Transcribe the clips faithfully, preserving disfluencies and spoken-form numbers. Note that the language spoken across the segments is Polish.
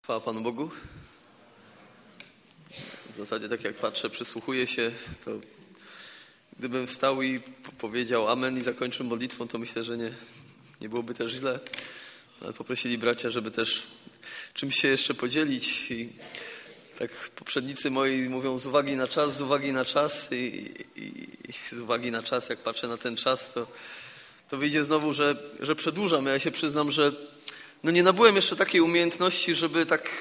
Chwała Panu Bogu. W zasadzie tak jak patrzę, przysłuchuję się, to gdybym wstał i powiedział amen i zakończył modlitwą, to myślę, że nie, nie byłoby też źle. Ale poprosili bracia, żeby też czymś się jeszcze podzielić. I tak poprzednicy moi mówią z uwagi na czas, z uwagi na czas i, i, i z uwagi na czas, jak patrzę na ten czas, to, to wyjdzie znowu, że, że przedłużam. Ja się przyznam, że no nie nabyłem jeszcze takiej umiejętności, żeby tak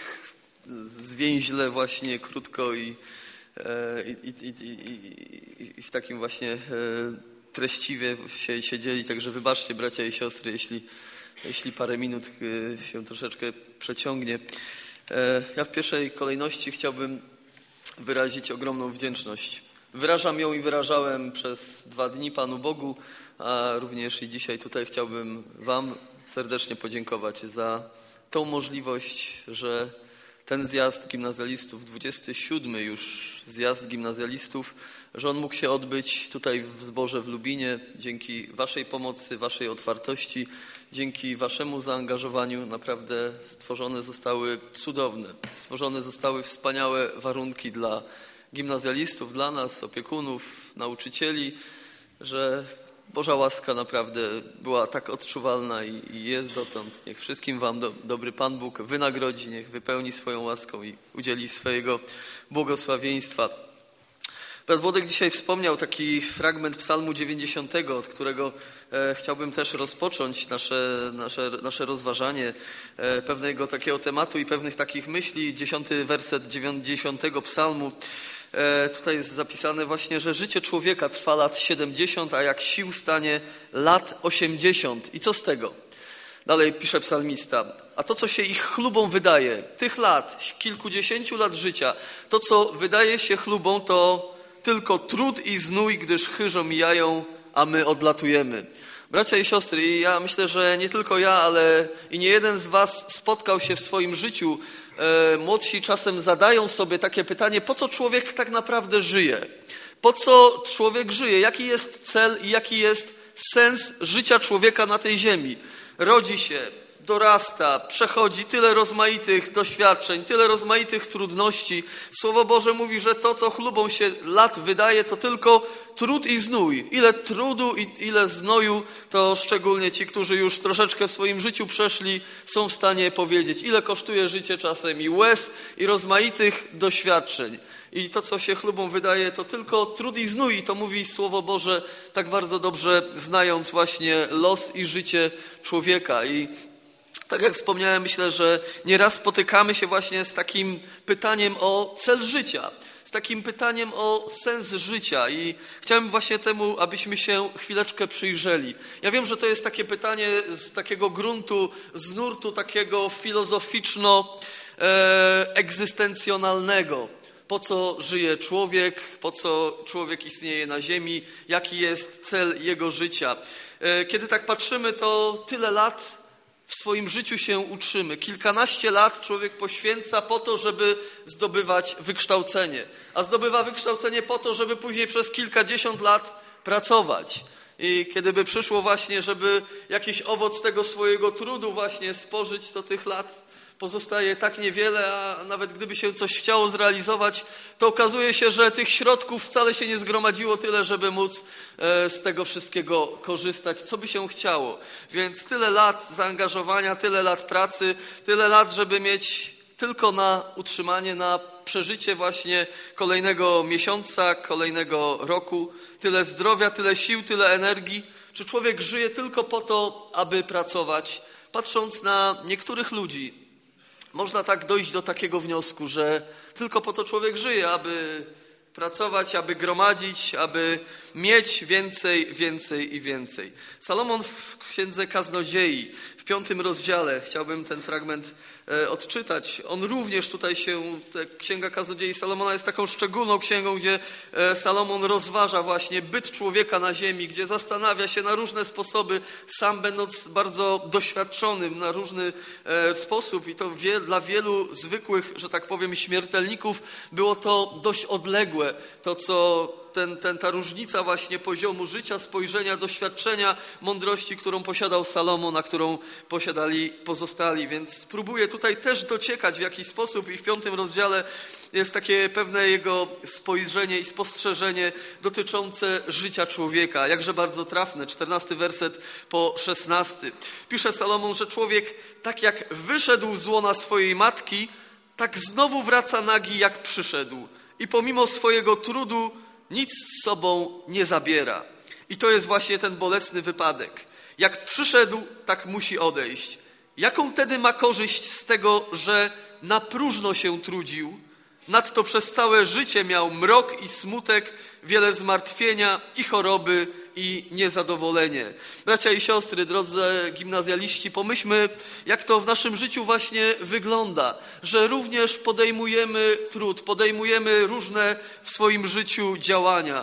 zwięźle właśnie, krótko i, i, i, i, i, i w takim właśnie treściwie się, się dzieli. Także wybaczcie, bracia i siostry, jeśli, jeśli parę minut się troszeczkę przeciągnie. Ja w pierwszej kolejności chciałbym wyrazić ogromną wdzięczność. Wyrażam ją i wyrażałem przez dwa dni Panu Bogu, a również i dzisiaj tutaj chciałbym Wam serdecznie podziękować za tą możliwość, że ten zjazd gimnazjalistów, dwudziesty siódmy już zjazd gimnazjalistów, że on mógł się odbyć tutaj w zborze w Lubinie. Dzięki Waszej pomocy, Waszej otwartości, dzięki Waszemu zaangażowaniu naprawdę stworzone zostały cudowne, stworzone zostały wspaniałe warunki dla gimnazjalistów, dla nas, opiekunów, nauczycieli, że Boża łaska naprawdę była tak odczuwalna i, i jest dotąd. Niech wszystkim Wam do, dobry Pan Bóg wynagrodzi, niech wypełni swoją łaską i udzieli swojego błogosławieństwa. Brat Włodek dzisiaj wspomniał taki fragment Psalmu dziewięćdziesiątego, od którego e, chciałbym też rozpocząć nasze, nasze, nasze rozważanie e, pewnego takiego tematu i pewnych takich myśli. Dziesiąty werset dziewięćdziesiątego Psalmu. E, tutaj jest zapisane właśnie, że życie człowieka trwa lat siedemdziesiąt, a jak sił stanie lat osiemdziesiąt. I co z tego? Dalej pisze psalmista. A to, co się ich chlubą wydaje, tych lat, kilkudziesięciu lat życia, to, co wydaje się chlubą, to tylko trud i znój, gdyż chyżo mijają, a my odlatujemy. Bracia i siostry, i ja myślę, że nie tylko ja, ale i nie jeden z was spotkał się w swoim życiu. E, młodsi czasem zadają sobie takie pytanie, po co człowiek tak naprawdę żyje? Po co człowiek żyje? Jaki jest cel i jaki jest sens życia człowieka na tej ziemi? Rodzi się, dorasta, przechodzi tyle rozmaitych doświadczeń, tyle rozmaitych trudności. Słowo Boże mówi, że to, co chlubą się lat wydaje, to tylko trud i znój. Ile trudu i ile znoju, to szczególnie ci, którzy już troszeczkę w swoim życiu przeszli, są w stanie powiedzieć, ile kosztuje życie czasem i łez, i rozmaitych doświadczeń. I to, co się chlubą wydaje, to tylko trud i znój. I to mówi Słowo Boże tak bardzo dobrze, znając właśnie los i życie człowieka. I tak jak wspomniałem, myślę, że nieraz spotykamy się właśnie z takim pytaniem o cel życia, z takim pytaniem o sens życia i chciałem właśnie temu, abyśmy się chwileczkę przyjrzeli. Ja wiem, że to jest takie pytanie z takiego gruntu, z nurtu takiego filozoficzno-egzystencjonalnego. Po co żyje człowiek, po co człowiek istnieje na ziemi, jaki jest cel jego życia. Kiedy tak patrzymy, to tyle lat w swoim życiu się uczymy. Kilkanaście lat człowiek poświęca po to, żeby zdobywać wykształcenie. A zdobywa wykształcenie po to, żeby później przez kilkadziesiąt lat pracować. I kiedy by przyszło właśnie, żeby jakiś owoc tego swojego trudu właśnie spożyć, to tych lat pozostaje tak niewiele, a nawet gdyby się coś chciało zrealizować, to okazuje się, że tych środków wcale się nie zgromadziło tyle, żeby móc z tego wszystkiego korzystać, co by się chciało. Więc tyle lat zaangażowania, tyle lat pracy, tyle lat, żeby mieć tylko na utrzymanie, na przeżycie właśnie kolejnego miesiąca, kolejnego roku, tyle zdrowia, tyle sił, tyle energii. Czy człowiek żyje tylko po to, aby pracować? Patrząc na niektórych ludzi, można tak dojść do takiego wniosku, że tylko po to człowiek żyje, aby pracować, aby gromadzić, aby mieć więcej, więcej i więcej. Salomon w Księdze Kaznodziei, w piątym rozdziale, chciałbym ten fragment e, odczytać. On również tutaj się, Księga Kaznodziei Salomona jest taką szczególną księgą, gdzie e, Salomon rozważa właśnie byt człowieka na ziemi, gdzie zastanawia się na różne sposoby, sam będąc bardzo doświadczonym na różny e, sposób i to wie, dla wielu zwykłych, że tak powiem, śmiertelników było to dość odległe, to co ten, ten, ta różnica właśnie poziomu życia, spojrzenia, doświadczenia, mądrości, którą posiadał Salomon, a którą posiadali pozostali. Więc spróbuję tutaj tutaj też dociekać w jakiś sposób i w piątym rozdziale jest takie pewne jego spojrzenie i spostrzeżenie dotyczące życia człowieka. Jakże bardzo trafne, czternasty werset po szesnasty. Pisze Salomon, że człowiek tak jak wyszedł z łona swojej matki, tak znowu wraca nagi jak przyszedł. I pomimo swojego trudu nic z sobą nie zabiera. I to jest właśnie ten bolesny wypadek. Jak przyszedł, tak musi odejść. Jaką tedy ma korzyść z tego, że na próżno się trudził? Nadto przez całe życie miał mrok i smutek, wiele zmartwienia i choroby i niezadowolenie. Bracia i siostry, drodzy gimnazjaliści, pomyślmy, jak to w naszym życiu właśnie wygląda, że również podejmujemy trud, podejmujemy różne w swoim życiu działania.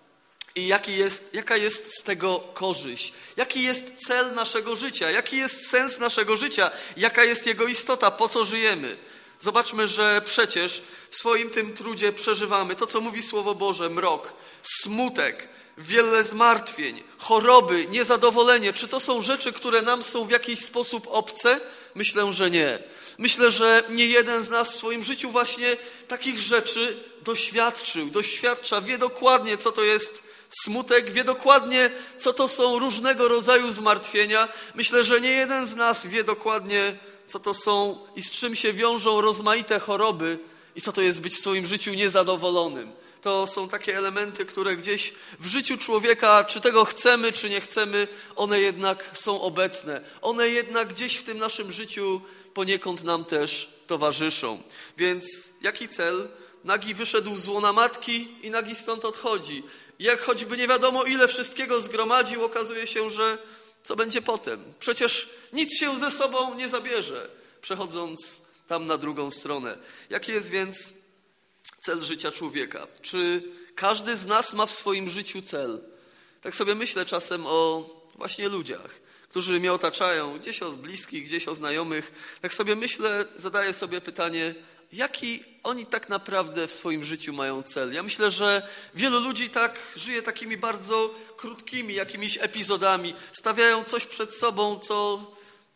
I jaki jest, jaka jest z tego korzyść? Jaki jest cel naszego życia? Jaki jest sens naszego życia? Jaka jest jego istota? Po co żyjemy? Zobaczmy, że przecież w swoim tym trudzie przeżywamy to, co mówi Słowo Boże, mrok, smutek, wiele zmartwień, choroby, niezadowolenie. Czy to są rzeczy, które nam są w jakiś sposób obce? Myślę, że nie. Myślę, że nie jeden z nas w swoim życiu właśnie takich rzeczy doświadczył, doświadcza, wie dokładnie, co to jest smutek, wie dokładnie, co to są różnego rodzaju zmartwienia. Myślę, że nie jeden z nas wie dokładnie, co to są i z czym się wiążą rozmaite choroby i co to jest być w swoim życiu niezadowolonym. To są takie elementy, które gdzieś w życiu człowieka, czy tego chcemy, czy nie chcemy, one jednak są obecne. One jednak gdzieś w tym naszym życiu poniekąd nam też towarzyszą. Więc jaki cel? Nagi wyszedł z łona matki i nagi stąd odchodzi. Jak choćby nie wiadomo ile wszystkiego zgromadził, okazuje się, że co będzie potem? Przecież nic się ze sobą nie zabierze, przechodząc tam na drugą stronę. Jaki jest więc cel życia człowieka? Czy każdy z nas ma w swoim życiu cel? Tak sobie myślę czasem o właśnie ludziach, którzy mnie otaczają, gdzieś o bliskich, gdzieś o znajomych. Tak sobie myślę, zadaję sobie pytanie, jaki oni tak naprawdę w swoim życiu mają cel. Ja myślę, że wielu ludzi tak żyje takimi bardzo krótkimi jakimiś epizodami. Stawiają coś przed sobą, co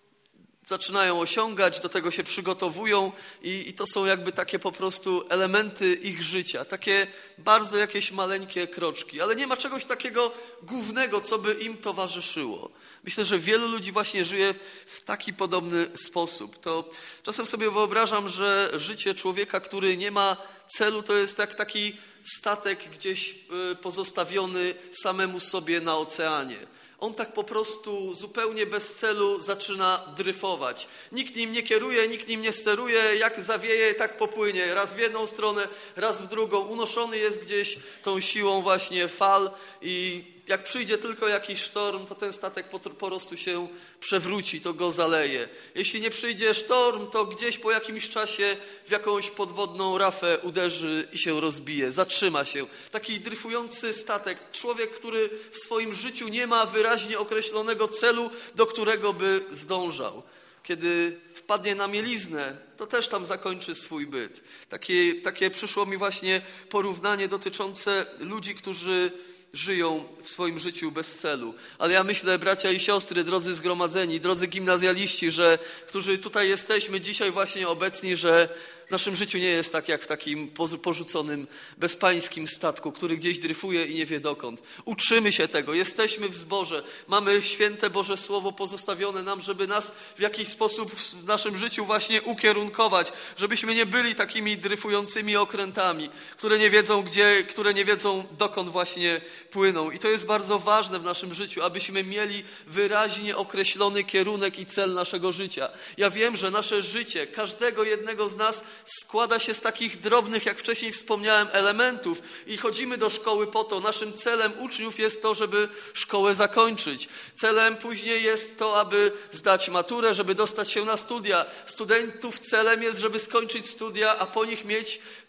zaczynają osiągać, do tego się przygotowują i, i to są jakby takie po prostu elementy ich życia. Takie bardzo jakieś maleńkie kroczki, ale nie ma czegoś takiego głównego, co by im towarzyszyło. Myślę, że wielu ludzi właśnie żyje w taki podobny sposób. To czasem sobie wyobrażam, że życie człowieka, który nie ma celu, to jest jak taki statek gdzieś pozostawiony samemu sobie na oceanie. On tak po prostu zupełnie bez celu zaczyna dryfować. Nikt nim nie kieruje, nikt nim nie steruje, jak zawieje, tak popłynie. Raz w jedną stronę, raz w drugą. Unoszony jest gdzieś tą siłą właśnie fal i jak przyjdzie tylko jakiś sztorm, to ten statek po, po prostu się przewróci, to go zaleje. Jeśli nie przyjdzie sztorm, to gdzieś po jakimś czasie w jakąś podwodną rafę uderzy i się rozbije, zatrzyma się. Taki dryfujący statek, człowiek, który w swoim życiu nie ma wyraźnie określonego celu, do którego by zdążał. Kiedy wpadnie na mieliznę, to też tam zakończy swój byt. Takie, takie przyszło mi właśnie porównanie dotyczące ludzi, którzy żyją w swoim życiu bez celu. Ale ja myślę, bracia i siostry, drodzy zgromadzeni, drodzy gimnazjaliści, że którzy tutaj jesteśmy dzisiaj właśnie obecni, że w naszym życiu nie jest tak jak w takim porzuconym, bezpańskim statku, który gdzieś dryfuje i nie wie dokąd. Uczymy się tego, jesteśmy w zborze, mamy święte Boże Słowo pozostawione nam, żeby nas w jakiś sposób w naszym życiu właśnie ukierunkować, żebyśmy nie byli takimi dryfującymi okrętami, które nie wiedzą gdzie, które nie wiedzą dokąd właśnie płyną. I to jest bardzo ważne w naszym życiu, abyśmy mieli wyraźnie określony kierunek i cel naszego życia. Ja wiem, że nasze życie, każdego jednego z nas składa się z takich drobnych, jak wcześniej wspomniałem, elementów i chodzimy do szkoły po to. Naszym celem uczniów jest to, żeby szkołę zakończyć. Celem później jest to, aby zdać maturę, żeby dostać się na studia. Studentów celem jest, żeby skończyć studia, a po nich mieć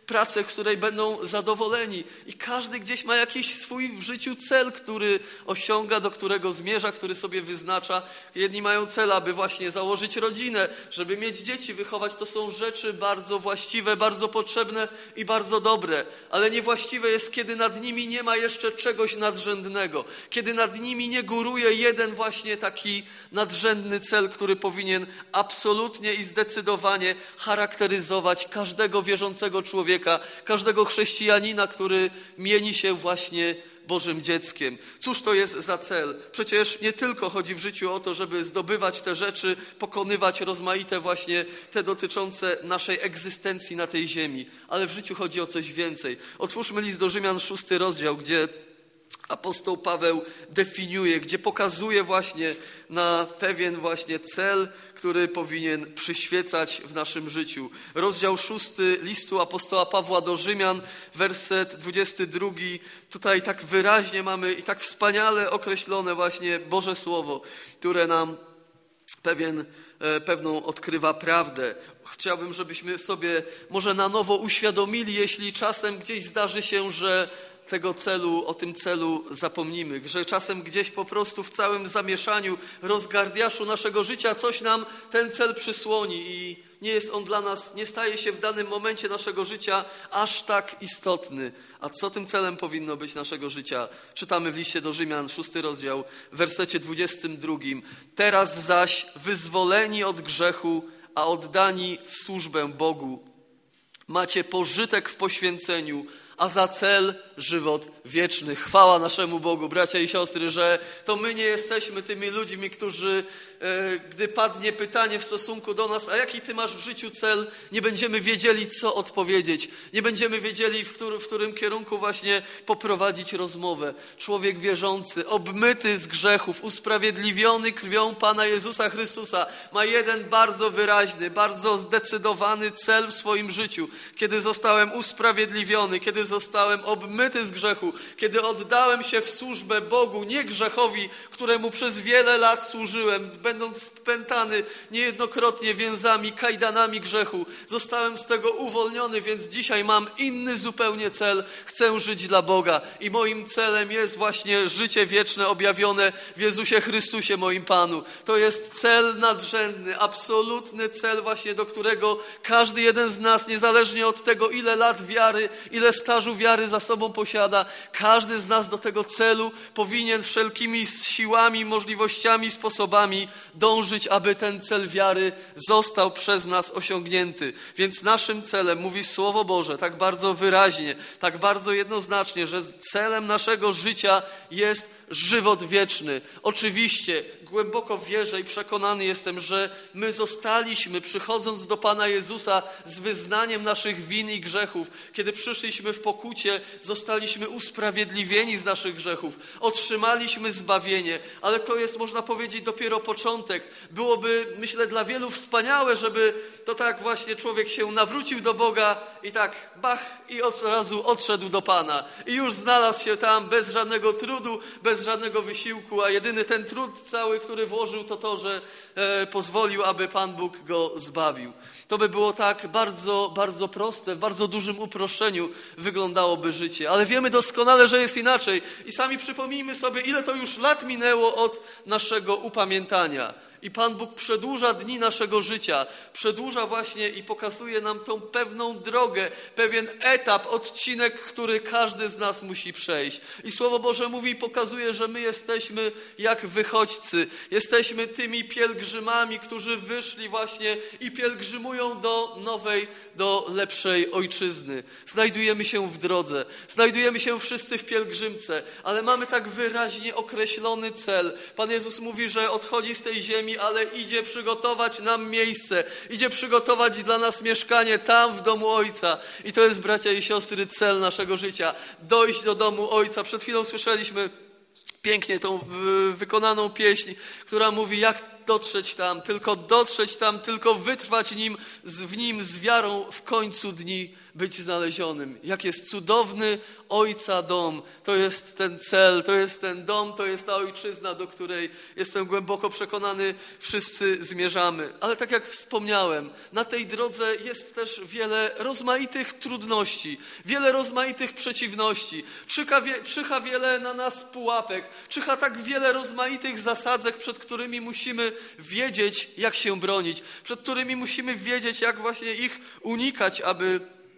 pracę, w której będą zadowoleni. I każdy gdzieś ma jakiś swój w życiu cel, który osiąga, do którego zmierza, który sobie wyznacza. Jedni mają cel, aby właśnie założyć rodzinę, żeby mieć dzieci, wychować. To są rzeczy bardzo właściwe, bardzo potrzebne i bardzo dobre. Ale niewłaściwe jest, kiedy nad nimi nie ma jeszcze czegoś nadrzędnego. Kiedy nad nimi nie góruje jeden właśnie taki nadrzędny cel, który powinien absolutnie i zdecydowanie charakteryzować każdego wierzącego człowieka, każdego chrześcijanina, który mieni się właśnie Bożym dzieckiem. Cóż to jest za cel? Przecież nie tylko chodzi w życiu o to, żeby zdobywać te rzeczy, pokonywać rozmaite właśnie te dotyczące naszej egzystencji na tej ziemi, ale w życiu chodzi o coś więcej. Otwórzmy list do Rzymian, szósty rozdział, gdzie apostoł Paweł definiuje, gdzie pokazuje właśnie na pewien właśnie cel, który powinien przyświecać w naszym życiu. Rozdział szósty listu apostoła Pawła do Rzymian, werset dwudziesty drugi. Tutaj tak wyraźnie mamy i tak wspaniale określone właśnie Boże Słowo, które nam pewien, pewną odkrywa prawdę. Chciałbym, żebyśmy sobie może na nowo uświadomili, jeśli czasem gdzieś zdarzy się, że tego celu, o tym celu zapomnimy, że czasem gdzieś po prostu w całym zamieszaniu, rozgardiaszu naszego życia coś nam ten cel przysłoni i nie jest on dla nas, nie staje się w danym momencie naszego życia aż tak istotny. A co tym celem powinno być naszego życia? Czytamy w liście do Rzymian, szósty rozdział, w wersecie dwudziestym drugim. Teraz zaś wyzwoleni od grzechu, a oddani w służbę Bogu, macie pożytek w poświęceniu, a za cel żywot wieczny. Chwała naszemu Bogu, bracia i siostry, że to my nie jesteśmy tymi ludźmi, którzy, e, gdy padnie pytanie w stosunku do nas, a jaki ty masz w życiu cel, nie będziemy wiedzieli, co odpowiedzieć. Nie będziemy wiedzieli, w, który, w którym kierunku właśnie poprowadzić rozmowę. Człowiek wierzący, obmyty z grzechów, usprawiedliwiony krwią Pana Jezusa Chrystusa, ma jeden bardzo wyraźny, bardzo zdecydowany cel w swoim życiu. Kiedy zostałem usprawiedliwiony, kiedy zostałem obmyty z grzechu, kiedy oddałem się w służbę Bogu, nie grzechowi, któremu przez wiele lat służyłem, będąc spętany niejednokrotnie więzami, kajdanami grzechu. Zostałem z tego uwolniony, więc dzisiaj mam inny zupełnie cel. Chcę żyć dla Boga i moim celem jest właśnie życie wieczne objawione w Jezusie Chrystusie, moim Panu. To jest cel nadrzędny, absolutny cel właśnie, do którego każdy jeden z nas, niezależnie od tego, ile lat wiary, ile stażu wiary za sobą posiada, każdy z nas do tego celu powinien wszelkimi siłami, możliwościami, sposobami dążyć, aby ten cel wiary został przez nas osiągnięty. Więc naszym celem, mówi Słowo Boże tak bardzo wyraźnie, tak bardzo jednoznacznie, że celem naszego życia jest żywot wieczny. Oczywiście głęboko wierzę i przekonany jestem, że my zostaliśmy, przychodząc do Pana Jezusa z wyznaniem naszych win i grzechów, kiedy przyszliśmy w pokucie, zostaliśmy usprawiedliwieni z naszych grzechów, otrzymaliśmy zbawienie, ale to jest, można powiedzieć, dopiero początek. Byłoby, myślę, dla wielu wspaniałe, żeby to tak właśnie człowiek się nawrócił do Boga i tak bach i od razu odszedł do Pana. I już znalazł się tam bez żadnego trudu, bez żadnego wysiłku, a jedyny ten trud cały, który włożył, to to, że e, pozwolił, aby Pan Bóg go zbawił. To by było tak bardzo, bardzo proste, w bardzo dużym uproszczeniu wyglądałoby życie. Ale wiemy doskonale, że jest inaczej. I sami przypomnijmy sobie, ile to już lat minęło od naszego upamiętania. I Pan Bóg przedłuża dni naszego życia, przedłuża właśnie i pokazuje nam tą pewną drogę, pewien etap, odcinek, który każdy z nas musi przejść. I Słowo Boże mówi i pokazuje, że my jesteśmy jak wychodźcy. Jesteśmy tymi pielgrzymami, którzy wyszli właśnie i pielgrzymują do nowej, do lepszej ojczyzny. Znajdujemy się w drodze, znajdujemy się wszyscy w pielgrzymce, ale mamy tak wyraźnie określony cel. Pan Jezus mówi, że odchodzi z tej ziemi, ale idzie przygotować nam miejsce, idzie przygotować dla nas mieszkanie tam w domu Ojca. I to jest, bracia i siostry, cel naszego życia. Dojść do domu Ojca. Przed chwilą słyszeliśmy pięknie tą wykonaną pieśń, która mówi, jak dotrzeć tam, tylko dotrzeć tam, tylko wytrwać nim, w nim z wiarą w końcu dni być znalezionym. Jak jest cudowny Ojca dom. To jest ten cel, to jest ten dom, to jest ta ojczyzna, do której jestem głęboko przekonany, wszyscy zmierzamy. Ale tak jak wspomniałem, na tej drodze jest też wiele rozmaitych trudności, wiele rozmaitych przeciwności. Czyha, wie, czyha wiele na nas pułapek, czyha tak wiele rozmaitych zasadzek, przed którymi musimy wiedzieć, jak się bronić, przed którymi musimy wiedzieć, jak właśnie ich unikać, aby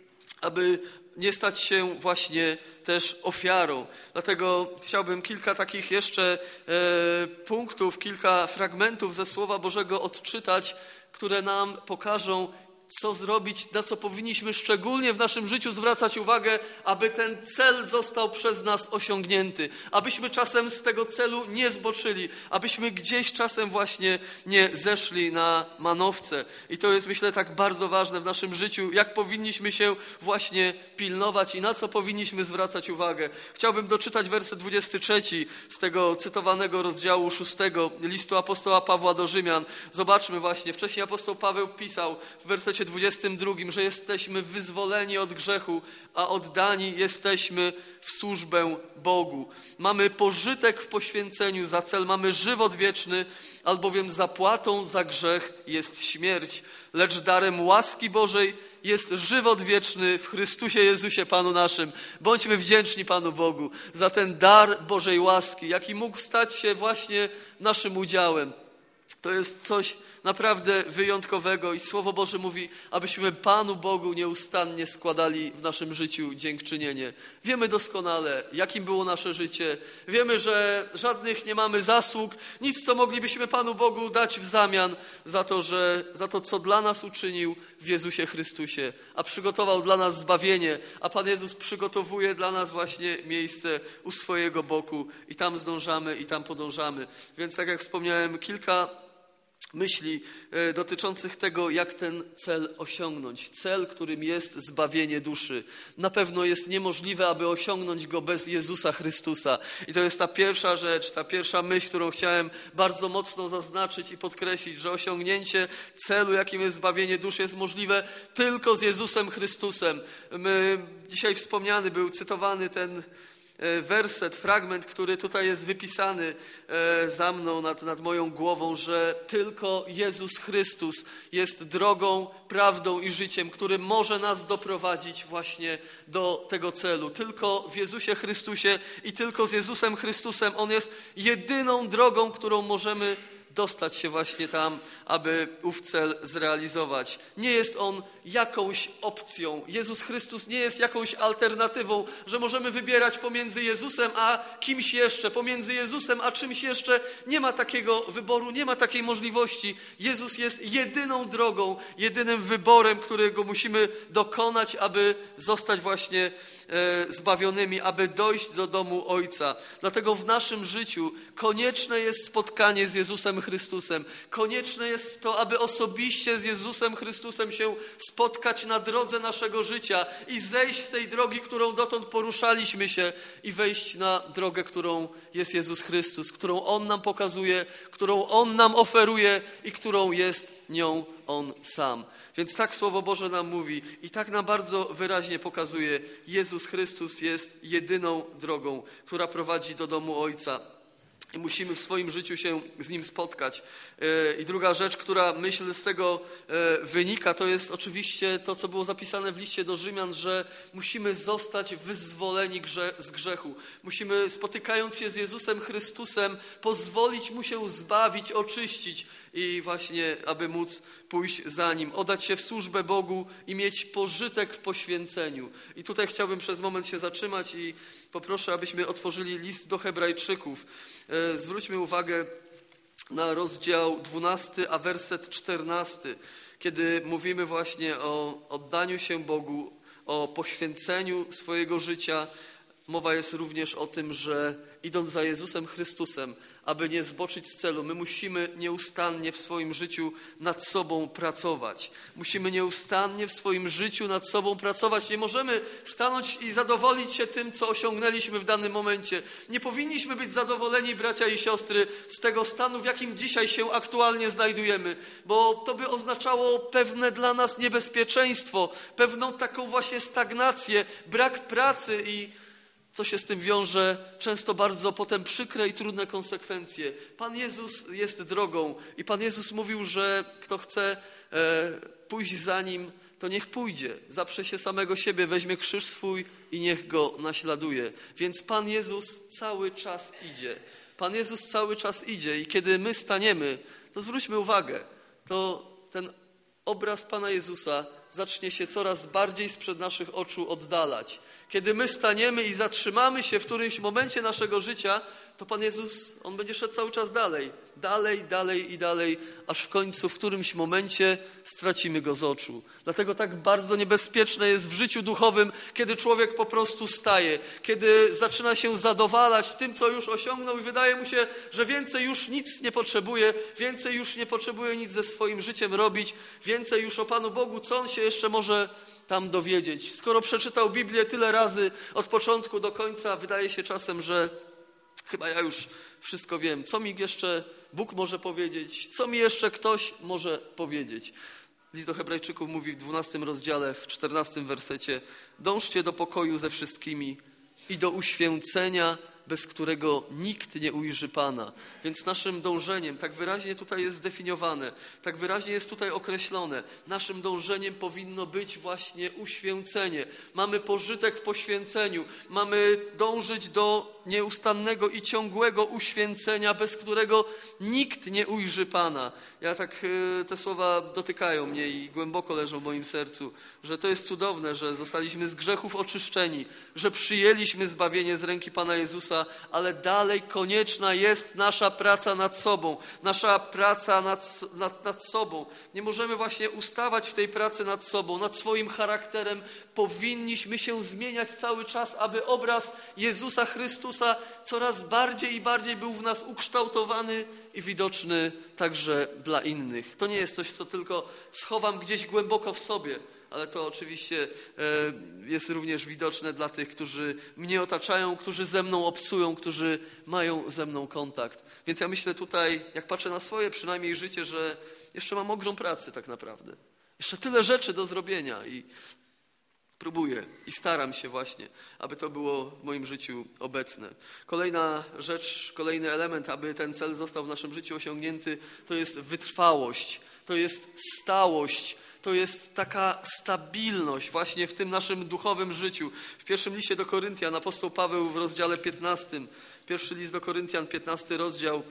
aby nie stać się właśnie też ofiarą. Dlatego chciałbym kilka takich jeszcze e, punktów, kilka fragmentów ze Słowa Bożego odczytać, które nam pokażą, co zrobić, na co powinniśmy szczególnie w naszym życiu zwracać uwagę, aby ten cel został przez nas osiągnięty, abyśmy czasem z tego celu nie zboczyli, abyśmy gdzieś czasem właśnie nie zeszli na manowce. I to jest, myślę, tak bardzo ważne w naszym życiu, jak powinniśmy się właśnie pilnować i na co powinniśmy zwracać uwagę. Chciałbym doczytać werset dwudziesty trzeci z tego cytowanego rozdziału szóstego listu apostoła Pawła do Rzymian. Zobaczmy właśnie, wcześniej apostoł Paweł pisał w wersecie dwudziestym drugim, że jesteśmy wyzwoleni od grzechu, a oddani jesteśmy w służbę Bogu. Mamy pożytek w poświęceniu, za cel mamy żywot wieczny, albowiem zapłatą za grzech jest śmierć, lecz darem łaski Bożej jest żywot wieczny w Chrystusie Jezusie Panu naszym. Bądźmy wdzięczni Panu Bogu za ten dar Bożej łaski, jaki mógł stać się właśnie naszym udziałem. To jest coś naprawdę wyjątkowego i Słowo Boże mówi, abyśmy Panu Bogu nieustannie składali w naszym życiu dziękczynienie. Wiemy doskonale, jakim było nasze życie. Wiemy, że żadnych nie mamy zasług, nic, co moglibyśmy Panu Bogu dać w zamian za to, że, za to, co dla nas uczynił w Jezusie Chrystusie, a przygotował dla nas zbawienie, a Pan Jezus przygotowuje dla nas właśnie miejsce u swojego boku i tam zdążamy i tam podążamy. Więc tak jak wspomniałem, kilka myśli dotyczących tego, jak ten cel osiągnąć. Cel, którym jest zbawienie duszy. Na pewno jest niemożliwe, aby osiągnąć go bez Jezusa Chrystusa. I to jest ta pierwsza rzecz, ta pierwsza myśl, którą chciałem bardzo mocno zaznaczyć i podkreślić, że osiągnięcie celu, jakim jest zbawienie duszy, jest możliwe tylko z Jezusem Chrystusem. My, dzisiaj wspomniany był, cytowany ten werset, fragment, który tutaj jest wypisany za mną, nad, nad moją głową, że tylko Jezus Chrystus jest drogą, prawdą i życiem, który może nas doprowadzić właśnie do tego celu. Tylko w Jezusie Chrystusie i tylko z Jezusem Chrystusem On jest jedyną drogą, którą możemy dostać się właśnie tam, aby ów cel zrealizować. Nie jest on jakąś opcją. Jezus Chrystus nie jest jakąś alternatywą, że możemy wybierać pomiędzy Jezusem a kimś jeszcze, pomiędzy Jezusem a czymś jeszcze. Nie ma takiego wyboru, nie ma takiej możliwości. Jezus jest jedyną drogą, jedynym wyborem, którego musimy dokonać, aby zostać właśnie zbawionymi, aby dojść do domu Ojca. Dlatego w naszym życiu konieczne jest spotkanie z Jezusem Chrystusem. Konieczne jest to, aby osobiście z Jezusem Chrystusem się spotkać na drodze naszego życia i zejść z tej drogi, którą dotąd poruszaliśmy się i wejść na drogę, którą jest Jezus Chrystus, którą On nam pokazuje, którą On nam oferuje i którą jest nią On sam. Więc tak Słowo Boże nam mówi i tak nam bardzo wyraźnie pokazuje, Jezus Chrystus jest jedyną drogą, która prowadzi do domu Ojca. I musimy w swoim życiu się z Nim spotkać. I druga rzecz, która myślę z tego wynika, to jest oczywiście to, co było zapisane w liście do Rzymian, że musimy zostać wyzwoleni grze- z grzechu. Musimy, spotykając się z Jezusem Chrystusem, pozwolić Mu się zbawić, oczyścić i właśnie, aby móc pójść za Nim, oddać się w służbę Bogu i mieć pożytek w poświęceniu. I tutaj chciałbym przez moment się zatrzymać i poproszę, abyśmy otworzyli list do Hebrajczyków. Zwróćmy uwagę na rozdział dwunasty, a werset czternasty, kiedy mówimy właśnie o oddaniu się Bogu, o poświęceniu swojego życia. Mowa jest również o tym, że idąc za Jezusem Chrystusem, aby nie zboczyć z celu, my musimy nieustannie w swoim życiu nad sobą pracować. Musimy nieustannie w swoim życiu nad sobą pracować. Nie możemy stanąć i zadowolić się tym, co osiągnęliśmy w danym momencie. Nie powinniśmy być zadowoleni, bracia i siostry, z tego stanu, w jakim dzisiaj się aktualnie znajdujemy, bo to by oznaczało pewne dla nas niebezpieczeństwo, pewną taką właśnie stagnację, brak pracy i co się z tym wiąże, często bardzo potem przykre i trudne konsekwencje. Pan Jezus jest drogą i Pan Jezus mówił, że kto chce e, pójść za Nim, to niech pójdzie. Zaprze się samego siebie, weźmie krzyż swój i niech Go naśladuje. Więc Pan Jezus cały czas idzie. Pan Jezus cały czas idzie i kiedy my staniemy, to zwróćmy uwagę, to ten obraz Pana Jezusa zacznie się coraz bardziej sprzed naszych oczu oddalać. Kiedy my staniemy i zatrzymamy się w którymś momencie naszego życia, to Pan Jezus, On będzie szedł cały czas dalej, dalej, dalej i dalej, aż w końcu w którymś momencie stracimy Go z oczu. Dlatego tak bardzo niebezpieczne jest w życiu duchowym, kiedy człowiek po prostu staje, kiedy zaczyna się zadowalać tym, co już osiągnął i wydaje mu się, że więcej już nic nie potrzebuje, więcej już nie potrzebuje nic ze swoim życiem robić, więcej już o Panu Bogu, co On się jeszcze może tam dowiedzieć. Skoro przeczytał Biblię tyle razy od początku do końca, wydaje się czasem, że chyba ja już wszystko wiem. Co mi jeszcze Bóg może powiedzieć? Co mi jeszcze ktoś może powiedzieć? List do Hebrajczyków mówi w dwunastym rozdziale, w czternastym wersecie: dążcie do pokoju ze wszystkimi i do uświęcenia, bez którego nikt nie ujrzy Pana. Więc naszym dążeniem, tak wyraźnie tutaj jest zdefiniowane, tak wyraźnie jest tutaj określone, naszym dążeniem powinno być właśnie uświęcenie. Mamy pożytek w poświęceniu, mamy dążyć do nieustannego i ciągłego uświęcenia, bez którego nikt nie ujrzy Pana. Ja tak, te słowa dotykają mnie i głęboko leżą w moim sercu, że to jest cudowne, że zostaliśmy z grzechów oczyszczeni, że przyjęliśmy zbawienie z ręki Pana Jezusa, ale dalej konieczna jest nasza praca nad sobą, nasza praca nad, nad, nad sobą. Nie możemy właśnie ustawać w tej pracy nad sobą, nad swoim charakterem. Powinniśmy się zmieniać cały czas, aby obraz Jezusa Chrystusa coraz bardziej i bardziej był w nas ukształtowany i widoczny także dla innych. To nie jest coś, co tylko schowam gdzieś głęboko w sobie, ale to oczywiście jest również widoczne dla tych, którzy mnie otaczają, którzy ze mną obcują, którzy mają ze mną kontakt. Więc ja myślę tutaj, jak patrzę na swoje przynajmniej życie, że jeszcze mam ogrom pracy tak naprawdę. Jeszcze tyle rzeczy do zrobienia i próbuję i staram się właśnie, aby to było w moim życiu obecne. Kolejna rzecz, kolejny element, aby ten cel został w naszym życiu osiągnięty, to jest wytrwałość, to jest stałość, to jest taka stabilność właśnie w tym naszym duchowym życiu. W pierwszym liście do Koryntian apostoł Paweł w rozdziale piętnastym, pierwszy list do Koryntian, piętnasty rozdział,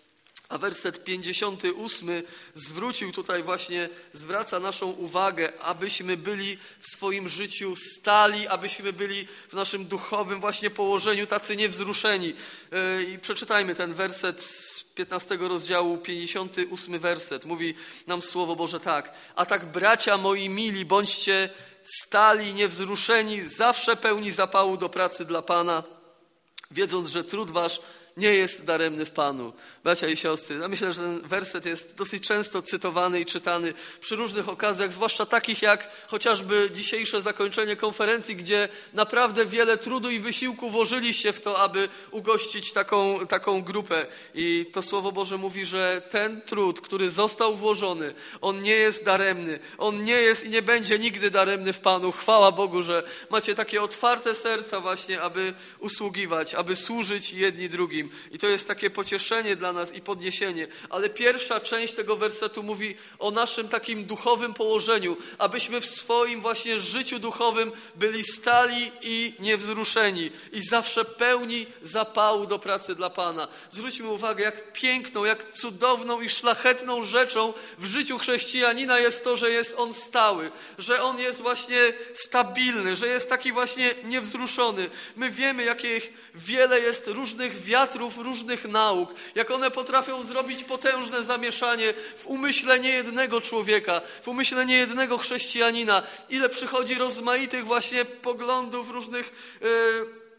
a werset pięćdziesiąty ósmy zwrócił tutaj właśnie, zwraca naszą uwagę, abyśmy byli w swoim życiu stali, abyśmy byli w naszym duchowym właśnie położeniu tacy niewzruszeni. I przeczytajmy ten werset z piętnastego rozdziału, pięćdziesiąty ósmy werset. Mówi nam Słowo Boże tak: a tak, bracia moi mili, bądźcie stali, niewzruszeni, zawsze pełni zapału do pracy dla Pana, wiedząc, że trud wasz nie jest daremny w Panu. Bracia i siostry, ja myślę, że ten werset jest dosyć często cytowany i czytany przy różnych okazjach, zwłaszcza takich jak chociażby dzisiejsze zakończenie konferencji, gdzie naprawdę wiele trudu i wysiłku włożyliście w to, aby ugościć taką, taką grupę. I to Słowo Boże mówi, że ten trud, który został włożony, on nie jest daremny. On nie jest i nie będzie nigdy daremny w Panu. Chwała Bogu, że macie takie otwarte serca właśnie, aby usługiwać, aby służyć jedni drugim. I to jest takie pocieszenie dla nas i podniesienie. Ale pierwsza część tego wersetu mówi o naszym takim duchowym położeniu, abyśmy w swoim właśnie życiu duchowym byli stali i niewzruszeni i zawsze pełni zapału do pracy dla Pana. Zwróćmy uwagę, jak piękną, jak cudowną i szlachetną rzeczą w życiu chrześcijanina jest to, że jest on stały, że on jest właśnie stabilny, że jest taki właśnie niewzruszony. My wiemy, jakich wiele jest różnych wiatrów, różnych nauk, jak one potrafią zrobić potężne zamieszanie w umyśle niejednego człowieka, w umyśle niejednego chrześcijanina. Ile przychodzi rozmaitych właśnie poglądów, różnych yy,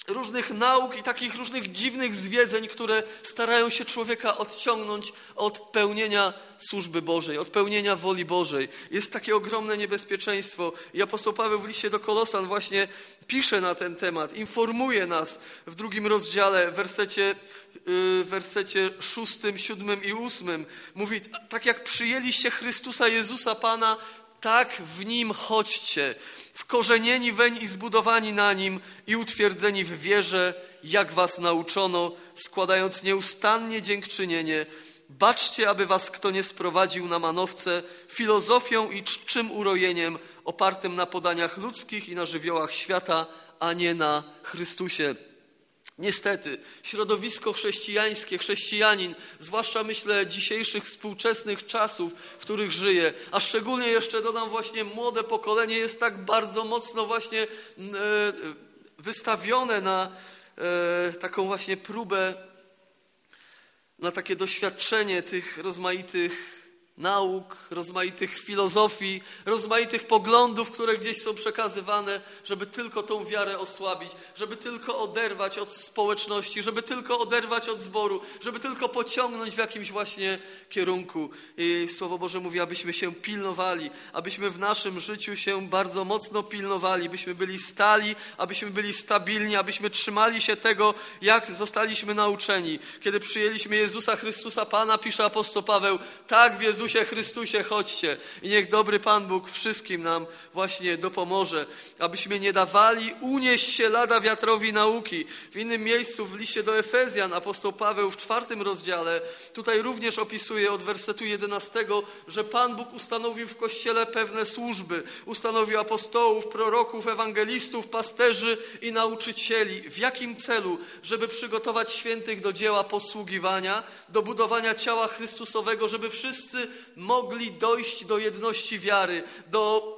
różnych nauk i takich różnych dziwnych zwiedzeń, które starają się człowieka odciągnąć od pełnienia służby Bożej, od pełnienia woli Bożej. Jest takie ogromne niebezpieczeństwo i apostoł Paweł w liście do Kolosan właśnie pisze na ten temat, informuje nas w drugim rozdziale, w wersecie, w wersecie szóstym, siódmym i ósmym. Mówi, tak jak przyjęliście Chrystusa Jezusa Pana, tak w Nim chodźcie, wkorzenieni weń i zbudowani na Nim i utwierdzeni w wierze, jak was nauczono, składając nieustannie dziękczynienie. Baczcie, aby was kto nie sprowadził na manowce filozofią i czczym urojeniem opartym na podaniach ludzkich i na żywiołach świata, a nie na Chrystusie. Niestety, środowisko chrześcijańskie, chrześcijanin, zwłaszcza myślę dzisiejszych współczesnych czasów, w których żyje, a szczególnie jeszcze dodam właśnie młode pokolenie, jest tak bardzo mocno właśnie wystawione na taką właśnie próbę, na takie doświadczenie tych rozmaitych nauk, rozmaitych filozofii, rozmaitych poglądów, które gdzieś są przekazywane, żeby tylko tą wiarę osłabić, żeby tylko oderwać od społeczności, żeby tylko oderwać od zboru, żeby tylko pociągnąć w jakimś właśnie kierunku. I Słowo Boże mówi, abyśmy się pilnowali, abyśmy w naszym życiu się bardzo mocno pilnowali, byśmy byli stali, abyśmy byli stabilni, abyśmy trzymali się tego, jak zostaliśmy nauczeni. Kiedy przyjęliśmy Jezusa Chrystusa Pana, pisze apostoł Paweł, tak w Jezusie Chrystusie chodźcie i niech dobry Pan Bóg wszystkim nam właśnie dopomoże, abyśmy nie dawali unieść się lada wiatrowi nauki. W innym miejscu w liście do Efezjan apostoł Paweł w czwartym rozdziale tutaj również opisuje od wersetu jedenastego, że Pan Bóg ustanowił w Kościele pewne służby, ustanowił apostołów, proroków, ewangelistów, pasterzy i nauczycieli. W jakim celu? Żeby przygotować świętych do dzieła posługiwania, do budowania ciała Chrystusowego, żeby wszyscy mogli dojść do jedności wiary, do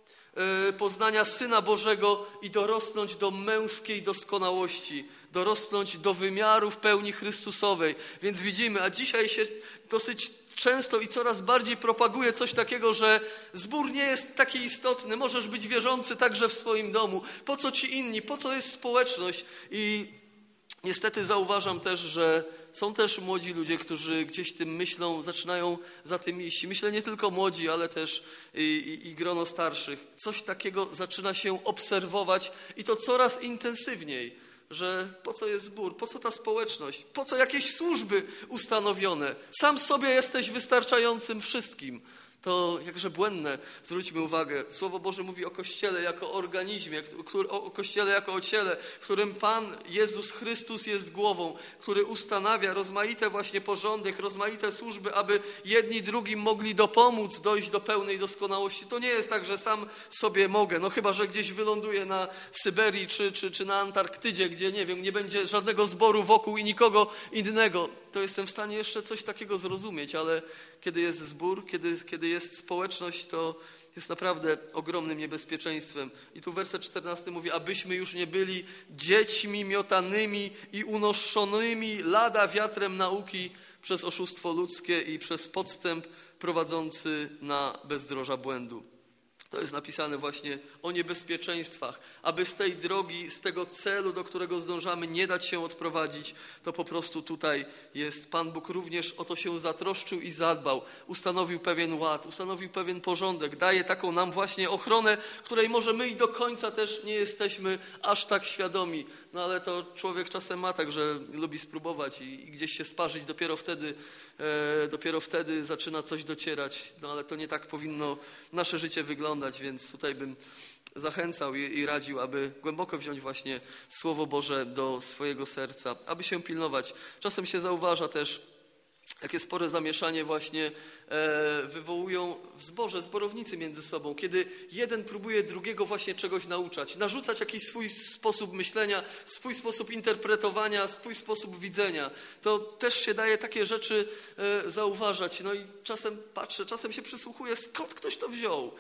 y, poznania Syna Bożego i dorosnąć do męskiej doskonałości, dorosnąć do wymiaru w pełni Chrystusowej. Więc widzimy, a dzisiaj się dosyć często i coraz bardziej propaguje coś takiego, że zbór nie jest taki istotny, możesz być wierzący także w swoim domu. Po co ci inni, po co jest społeczność? I niestety zauważam też, że są też młodzi ludzie, którzy gdzieś tym myślą, zaczynają za tym iść. Myślę nie tylko młodzi, ale też i, i, i grono starszych. Coś takiego zaczyna się obserwować i to coraz intensywniej, że po co jest zbór, po co ta społeczność, po co jakieś służby ustanowione. Sam sobie jesteś wystarczającym wszystkim. To jakże błędne, zwróćmy uwagę. Słowo Boże mówi o Kościele jako organizmie, o Kościele jako o ciele, w którym Pan Jezus Chrystus jest głową, który ustanawia rozmaite właśnie porządek, rozmaite służby, aby jedni drugim mogli dopomóc dojść do pełnej doskonałości. To nie jest tak, że sam sobie mogę, no chyba, że gdzieś wyląduję na Syberii czy, czy, czy na Antarktydzie, gdzie nie wiem, nie będzie żadnego zboru wokół i nikogo innego. To jestem w stanie jeszcze coś takiego zrozumieć, ale kiedy jest zbór, kiedy, kiedy jest społeczność, to jest naprawdę ogromnym niebezpieczeństwem. I tu werset czternasty mówi, abyśmy już nie byli dziećmi miotanymi i unoszonymi lada wiatrem nauki przez oszustwo ludzkie i przez podstęp prowadzący na bezdroża błędu. To jest napisane właśnie o niebezpieczeństwach, aby z tej drogi, z tego celu, do którego zdążamy, nie dać się odprowadzić, to po prostu tutaj jest. Pan Bóg również o to się zatroszczył i zadbał. Ustanowił pewien ład, ustanowił pewien porządek, daje taką nam właśnie ochronę, której może my i do końca też nie jesteśmy aż tak świadomi. No ale to człowiek czasem ma tak, że lubi spróbować i, i gdzieś się sparzyć, dopiero wtedy, e, dopiero wtedy zaczyna coś docierać. No ale to nie tak powinno nasze życie wyglądać, więc tutaj bym zachęcał i, i radził, aby głęboko wziąć właśnie Słowo Boże do swojego serca, aby się pilnować. Czasem się zauważa też, jakie spore zamieszanie właśnie e, wywołują w zborze zborownicy między sobą, kiedy jeden próbuje drugiego właśnie czegoś nauczać, narzucać jakiś swój sposób myślenia, swój sposób interpretowania, swój sposób widzenia. To też się daje takie rzeczy e, zauważać. No i czasem patrzę, czasem się przysłuchuję, skąd ktoś to wziął.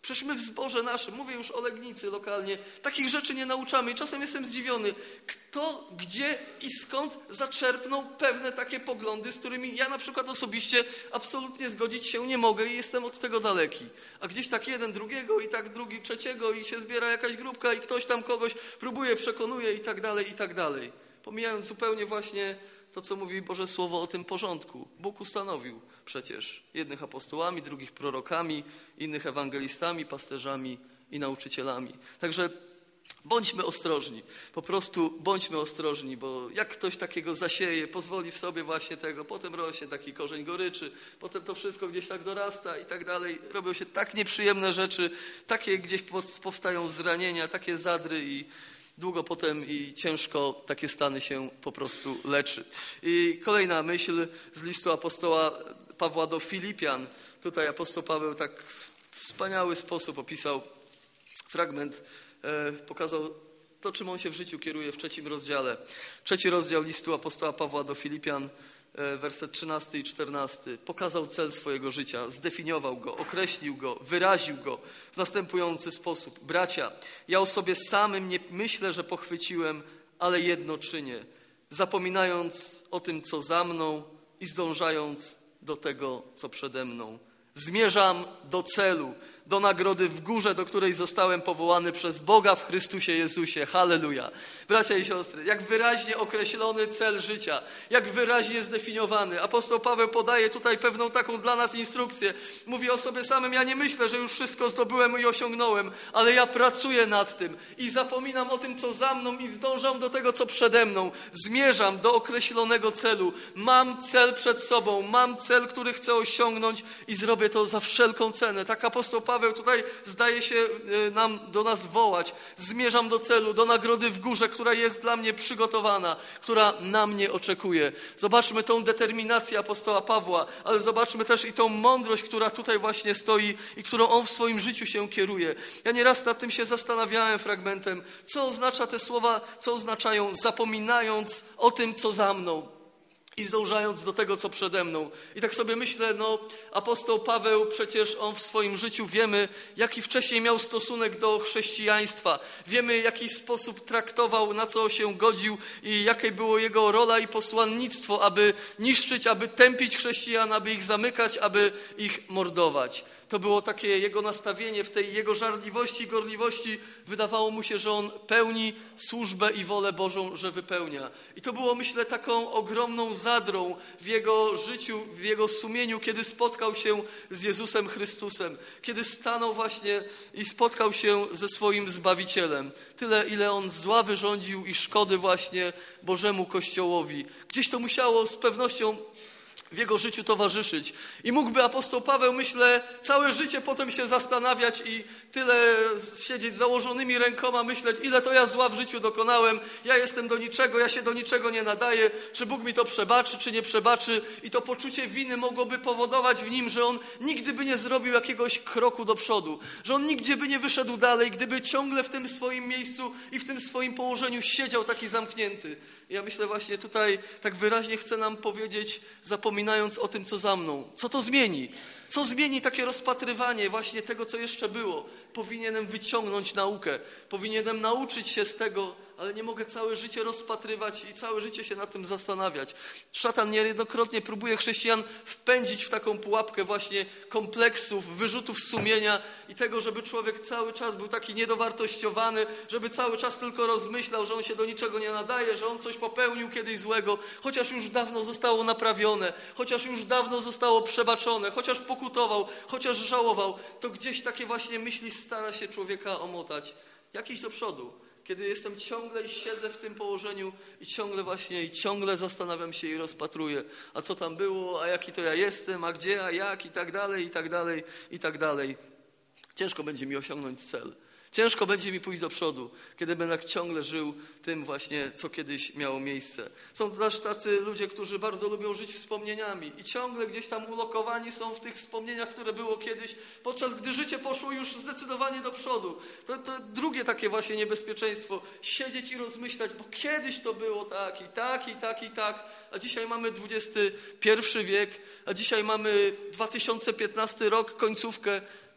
Przecież my w zborze naszym, mówię już o Legnicy lokalnie, takich rzeczy nie nauczamy i czasem jestem zdziwiony, kto, gdzie i skąd zaczerpnął pewne takie poglądy, z którymi ja na przykład osobiście absolutnie zgodzić się nie mogę i jestem od tego daleki. A gdzieś tak jeden drugiego i tak drugi trzeciego i się zbiera jakaś grupka i ktoś tam kogoś próbuje, przekonuje i tak dalej, i tak dalej. Pomijając zupełnie właśnie to, co mówi Boże Słowo o tym porządku. Bóg ustanowił przecież jednych apostołami, drugich prorokami, innych ewangelistami, pasterzami i nauczycielami. Także bądźmy ostrożni, po prostu bądźmy ostrożni, bo jak ktoś takiego zasieje, pozwoli w sobie właśnie tego, potem rośnie taki korzeń goryczy, potem to wszystko gdzieś tak dorasta i tak dalej. Robią się tak nieprzyjemne rzeczy, takie gdzieś powstają zranienia, takie zadry i długo potem i ciężko takie stany się po prostu leczy. I kolejna myśl z listu apostoła Pawła do Filipian. Tutaj apostoł Paweł tak w wspaniały sposób opisał fragment, e, pokazał to, czym on się w życiu kieruje w trzecim rozdziale. Trzeci rozdział listu apostoła Pawła do Filipian, e, werset trzynasty i czternasty. Pokazał cel swojego życia, zdefiniował go, określił go, wyraził go w następujący sposób. Bracia, ja o sobie samym nie myślę, że pochwyciłem, ale jedno czynię, zapominając o tym, co za mną i zdążając do tego, co przede mną. Zmierzam do celu, do nagrody w górze, do której zostałem powołany przez Boga w Chrystusie Jezusie. Halleluja. Bracia i siostry, jak wyraźnie określony cel życia, jak wyraźnie zdefiniowany. Apostoł Paweł podaje tutaj pewną taką dla nas instrukcję. Mówi o sobie samym, ja nie myślę, że już wszystko zdobyłem i osiągnąłem, ale ja pracuję nad tym i zapominam o tym, co za mną i zdążam do tego, co przede mną. Zmierzam do określonego celu. Mam cel przed sobą, mam cel, który chcę osiągnąć i zrobię to za wszelką cenę. Tak apostoł Paweł tutaj zdaje się nam do nas wołać. Zmierzam do celu, do nagrody w górze, która jest dla mnie przygotowana, która na mnie oczekuje. Zobaczmy tą determinację apostoła Pawła, ale zobaczmy też i tą mądrość, która tutaj właśnie stoi i którą on w swoim życiu się kieruje. Ja nieraz nad tym się zastanawiałem fragmentem, co oznacza te słowa, co oznaczają zapominając o tym, co za mną i zdążając do tego, co przede mną. I tak sobie myślę, no apostoł Paweł, przecież on w swoim życiu wiemy, jaki wcześniej miał stosunek do chrześcijaństwa. Wiemy, w jaki sposób traktował, na co się godził i jakie było jego rola i posłannictwo, aby niszczyć, aby tępić chrześcijan, aby ich zamykać, aby ich mordować. To było takie jego nastawienie w tej jego żarliwości, gorliwości. Wydawało mu się, że on pełni służbę i wolę Bożą, że wypełnia. I to było, myślę, taką ogromną zadrą w jego życiu, w jego sumieniu, kiedy spotkał się z Jezusem Chrystusem. Kiedy stanął właśnie i spotkał się ze swoim Zbawicielem. Tyle, ile on zła wyrządził i szkody właśnie Bożemu Kościołowi. Gdzieś to musiało z pewnością w jego życiu towarzyszyć. I mógłby apostoł Paweł, myślę, całe życie potem się zastanawiać i tyle siedzieć z założonymi rękoma, myśleć, ile to ja zła w życiu dokonałem, ja jestem do niczego, ja się do niczego nie nadaję, czy Bóg mi to przebaczy, czy nie przebaczy. I to poczucie winy mogłoby powodować w nim, że on nigdy by nie zrobił jakiegoś kroku do przodu, że on nigdzie by nie wyszedł dalej, gdyby ciągle w tym swoim miejscu i w tym swoim położeniu siedział taki zamknięty. Ja myślę właśnie tutaj tak wyraźnie chce nam powiedzieć, zapominając o tym, co za mną. Co to zmieni? Co zmieni takie rozpatrywanie właśnie tego, co jeszcze było? Powinienem wyciągnąć naukę. Powinienem nauczyć się z tego, ale nie mogę całe życie rozpatrywać i całe życie się nad tym zastanawiać. Szatan niejednokrotnie próbuje chrześcijan wpędzić w taką pułapkę właśnie kompleksów, wyrzutów sumienia i tego, żeby człowiek cały czas był taki niedowartościowany, żeby cały czas tylko rozmyślał, że on się do niczego nie nadaje, że on coś popełnił kiedyś złego, chociaż już dawno zostało naprawione, chociaż już dawno zostało przebaczone, chociaż pokutował, chociaż żałował, to gdzieś takie właśnie myśli stara się człowieka omotać. Jak iść do przodu? Kiedy jestem ciągle i siedzę w tym położeniu i ciągle właśnie, i ciągle zastanawiam się i rozpatruję, a co tam było, a jaki to ja jestem, a gdzie, a jak i tak dalej, i tak dalej, i tak dalej. Ciężko będzie mi osiągnąć cel. Ciężko będzie mi pójść do przodu, kiedy będę ciągle żył tym właśnie, co kiedyś miało miejsce. Są też tacy ludzie, którzy bardzo lubią żyć wspomnieniami i ciągle gdzieś tam ulokowani są w tych wspomnieniach, które było kiedyś, podczas gdy życie poszło już zdecydowanie do przodu. To, to drugie takie właśnie niebezpieczeństwo, siedzieć i rozmyślać, bo kiedyś to było tak i tak i tak i tak, a dzisiaj mamy dwudziesty pierwszy wiek, a dzisiaj mamy dwa tysiące piętnasty rok, końcówkę.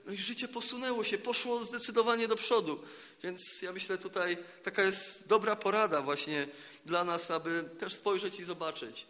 no i życie posunęło się, poszło zdecydowanie do przodu. Więc ja myślę tutaj taka jest dobra porada właśnie dla nas, aby też spojrzeć i zobaczyć,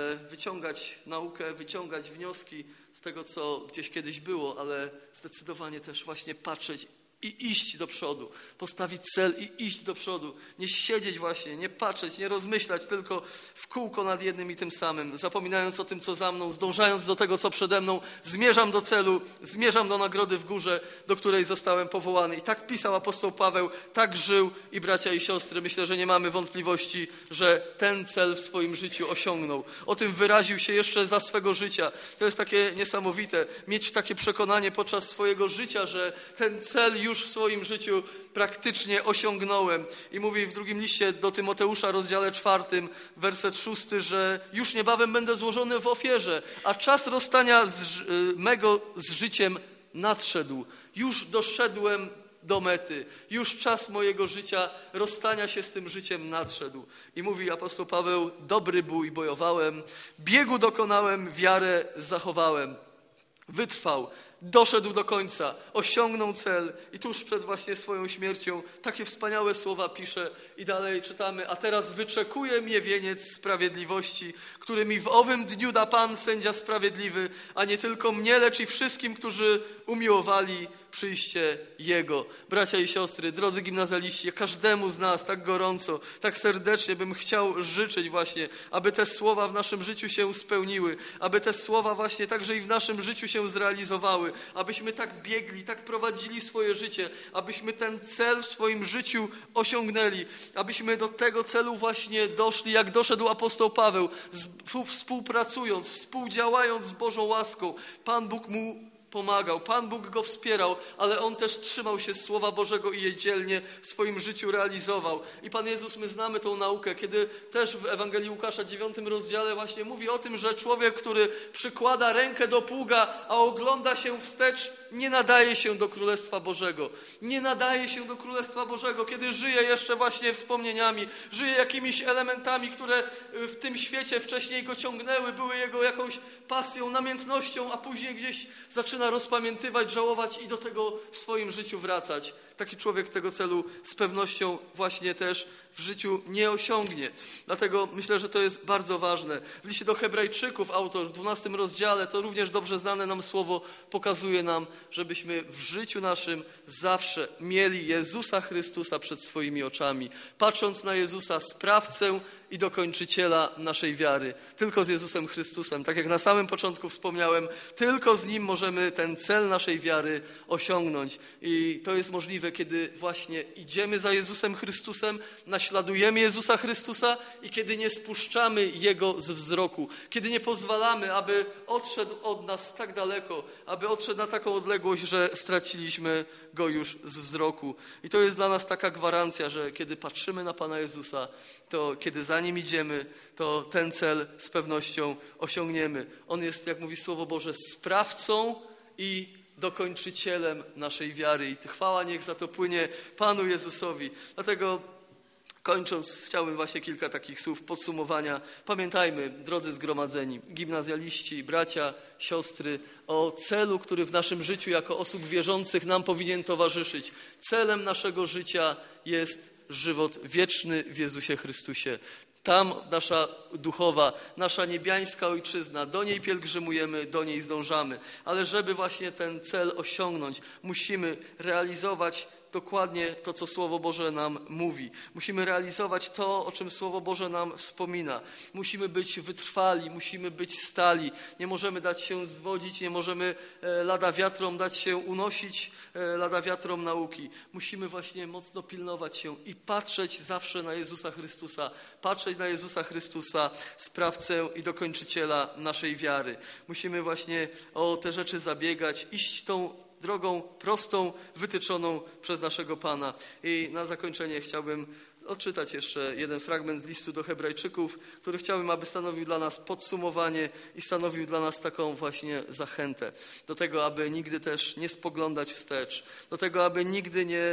wyciągać naukę, wyciągać wnioski z tego, co gdzieś kiedyś było, ale zdecydowanie też właśnie patrzeć i iść do przodu, postawić cel i iść do przodu, nie siedzieć właśnie, nie patrzeć, nie rozmyślać tylko w kółko nad jednym i tym samym, zapominając o tym, co za mną, zdążając do tego, co przede mną, zmierzam do celu, zmierzam do nagrody w górze, do której zostałem powołany. I tak pisał apostoł Paweł, tak żył i bracia i siostry, myślę, że nie mamy wątpliwości, że ten cel w swoim życiu osiągnął. O tym wyraził się jeszcze za swego życia. To jest takie niesamowite, mieć takie przekonanie podczas swojego życia, że ten cel już już w swoim życiu praktycznie osiągnąłem. I mówi w drugim liście do Tymoteusza, rozdziale czwartym, werset szósty, że już niebawem będę złożony w ofierze, a czas rozstania z, mego z życiem nadszedł. Już doszedłem do mety. Już czas mojego życia, rozstania się z tym życiem nadszedł. I mówi apostoł Paweł, dobry bój bojowałem, biegu dokonałem, wiarę zachowałem. Wytrwał, doszedł do końca, osiągnął cel i tuż przed właśnie swoją śmiercią takie wspaniałe słowa pisze i dalej czytamy, a teraz wyczekuje mnie wieniec sprawiedliwości, który mi w owym dniu da Pan, sędzia sprawiedliwy, a nie tylko mnie, lecz i wszystkim, którzy umiłowali przyjście Jego. Bracia i siostry, drodzy gimnazjaliści, każdemu z nas tak gorąco, tak serdecznie bym chciał życzyć właśnie, aby te słowa w naszym życiu się spełniły, aby te słowa właśnie także i w naszym życiu się zrealizowały, abyśmy tak biegli, tak prowadzili swoje życie, abyśmy ten cel w swoim życiu osiągnęli, abyśmy do tego celu właśnie doszli, jak doszedł apostoł Paweł, współpracując, współdziałając z Bożą łaską. Pan Bóg mu pomagał, Pan Bóg go wspierał, ale on też trzymał się Słowa Bożego i je dzielnie w swoim życiu realizował. I Pan Jezus, my znamy tą naukę, kiedy też w Ewangelii Łukasza, dziewiątym rozdziale właśnie mówi o tym, że człowiek, który przykłada rękę do pługa, a ogląda się wstecz, nie nadaje się do Królestwa Bożego. Nie nadaje się do Królestwa Bożego, kiedy żyje jeszcze właśnie wspomnieniami, żyje jakimiś elementami, które w tym świecie wcześniej go ciągnęły, były jego jakąś pasją, namiętnością, a później gdzieś zaczyna rozpamiętywać, żałować i do tego w swoim życiu wracać. Taki człowiek tego celu z pewnością właśnie też w życiu nie osiągnie. Dlatego myślę, że to jest bardzo ważne. W liście do Hebrajczyków autor w dwunastym rozdziale, to również dobrze znane nam słowo, pokazuje nam, żebyśmy w życiu naszym zawsze mieli Jezusa Chrystusa przed swoimi oczami. Patrząc na Jezusa, sprawcę i dokończyciela naszej wiary. Tylko z Jezusem Chrystusem, tak jak na samym początku wspomniałem, tylko z Nim możemy ten cel naszej wiary osiągnąć. I to jest możliwe, kiedy właśnie idziemy za Jezusem Chrystusem, naśladujemy Jezusa Chrystusa i kiedy nie spuszczamy Jego z wzroku, kiedy nie pozwalamy, aby odszedł od nas tak daleko, aby odszedł na taką odległość, że straciliśmy Go już z wzroku. I to jest dla nas taka gwarancja, że kiedy patrzymy na Pana Jezusa, to kiedy za Nim idziemy, to ten cel z pewnością osiągniemy. On jest, jak mówi Słowo Boże, sprawcą i dokończycielem naszej wiary. I chwała niech za to płynie Panu Jezusowi. Dlatego kończąc, chciałbym właśnie kilka takich słów podsumowania. Pamiętajmy, drodzy zgromadzeni, gimnazjaliści, bracia, siostry, o celu, który w naszym życiu jako osób wierzących nam powinien towarzyszyć. Celem naszego życia jest żywot wieczny w Jezusie Chrystusie. Tam nasza duchowa, nasza niebiańska ojczyzna, do niej pielgrzymujemy, do niej zdążamy. Ale żeby właśnie ten cel osiągnąć, musimy realizować dokładnie to, co Słowo Boże nam mówi. Musimy realizować to, o czym Słowo Boże nam wspomina. Musimy być wytrwali, musimy być stali. Nie możemy dać się zwodzić, nie możemy lada wiatrom dać się unosić, lada wiatrom nauki. Musimy właśnie mocno pilnować się i patrzeć zawsze na Jezusa Chrystusa. Patrzeć na Jezusa Chrystusa, sprawcę i dokończyciela naszej wiary. Musimy właśnie o te rzeczy zabiegać, iść tą drogą prostą, wytyczoną przez naszego Pana. I na zakończenie chciałbym odczytać jeszcze jeden fragment z listu do Hebrajczyków, który chciałbym, aby stanowił dla nas podsumowanie i stanowił dla nas taką właśnie zachętę. Do tego, aby nigdy też nie spoglądać wstecz. Do tego, aby nigdy nie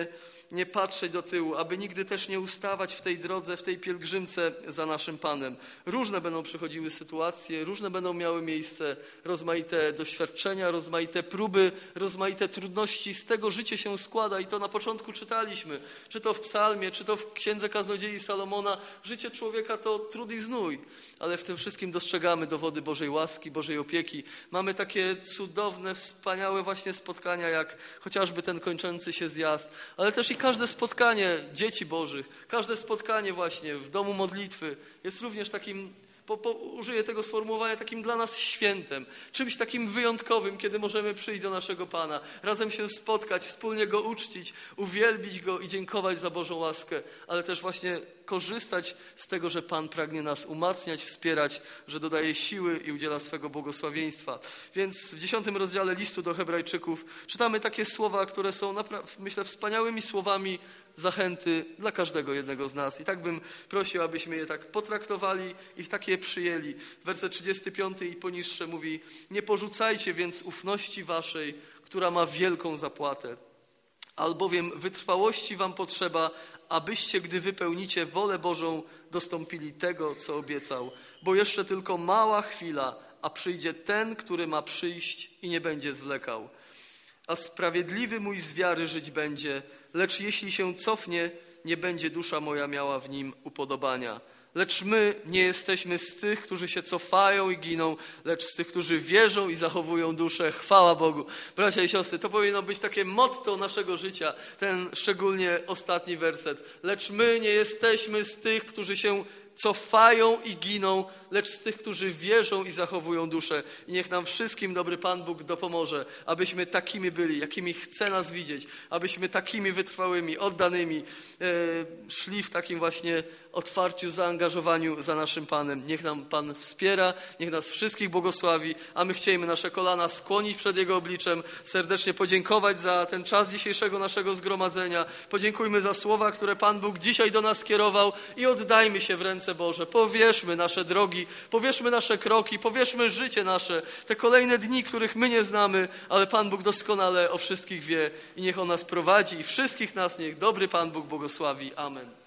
nie patrzeć do tyłu, aby nigdy też nie ustawać w tej drodze, w tej pielgrzymce za naszym Panem. Różne będą przychodziły sytuacje, różne będą miały miejsce, rozmaite doświadczenia, rozmaite próby, rozmaite trudności. Z tego życie się składa i to na początku czytaliśmy, czy to w psalmie, czy to w Księdze Kaznodziei Salomona. Życie człowieka to trud i znój, ale w tym wszystkim dostrzegamy dowody Bożej łaski, Bożej opieki. Mamy takie cudowne, wspaniałe właśnie spotkania, jak chociażby ten kończący się zjazd, ale też i każde spotkanie dzieci Bożych, każde spotkanie właśnie w domu modlitwy jest również takim, po, po, użyję tego sformułowania, takim dla nas świętem, czymś takim wyjątkowym, kiedy możemy przyjść do naszego Pana, razem się spotkać, wspólnie Go uczcić, uwielbić Go i dziękować za Bożą łaskę, ale też właśnie korzystać z tego, że Pan pragnie nas umacniać, wspierać, że dodaje siły i udziela swego błogosławieństwa. Więc w dziesiątym rozdziale listu do Hebrajczyków czytamy takie słowa, które są, naprawdę, myślę, wspaniałymi słowami zachęty dla każdego jednego z nas. I tak bym prosił, abyśmy je tak potraktowali i tak je przyjęli. Werset trzydziesty piąty i poniższe mówi: nie porzucajcie więc ufności waszej, która ma wielką zapłatę, albowiem wytrwałości wam potrzeba, abyście, gdy wypełnicie wolę Bożą, dostąpili tego, co obiecał. Bo jeszcze tylko mała chwila, a przyjdzie ten, który ma przyjść i nie będzie zwlekał. A sprawiedliwy mój z wiary żyć będzie, lecz jeśli się cofnie, nie będzie dusza moja miała w nim upodobania. Lecz my nie jesteśmy z tych, którzy się cofają i giną, lecz z tych, którzy wierzą i zachowują duszę. Chwała Bogu. Bracia i siostry, to powinno być takie motto naszego życia, ten szczególnie ostatni werset. Lecz my nie jesteśmy z tych, którzy się cofają i giną, lecz z tych, którzy wierzą i zachowują duszę. I niech nam wszystkim dobry Pan Bóg dopomoże, abyśmy takimi byli, jakimi chce nas widzieć, abyśmy takimi wytrwałymi, oddanymi e, szli w takim właśnie otwarciu, zaangażowaniu za naszym Panem. Niech nam Pan wspiera, niech nas wszystkich błogosławi, a my chcielibyśmy nasze kolana skłonić przed Jego obliczem, serdecznie podziękować za ten czas dzisiejszego naszego zgromadzenia. Podziękujmy za słowa, które Pan Bóg dzisiaj do nas kierował i oddajmy się w ręce Boże. Powierzmy nasze drogi, powierzmy nasze kroki, powierzmy życie nasze, te kolejne dni, których my nie znamy, ale Pan Bóg doskonale o wszystkich wie i niech On nas prowadzi i wszystkich nas niech dobry Pan Bóg błogosławi. Amen.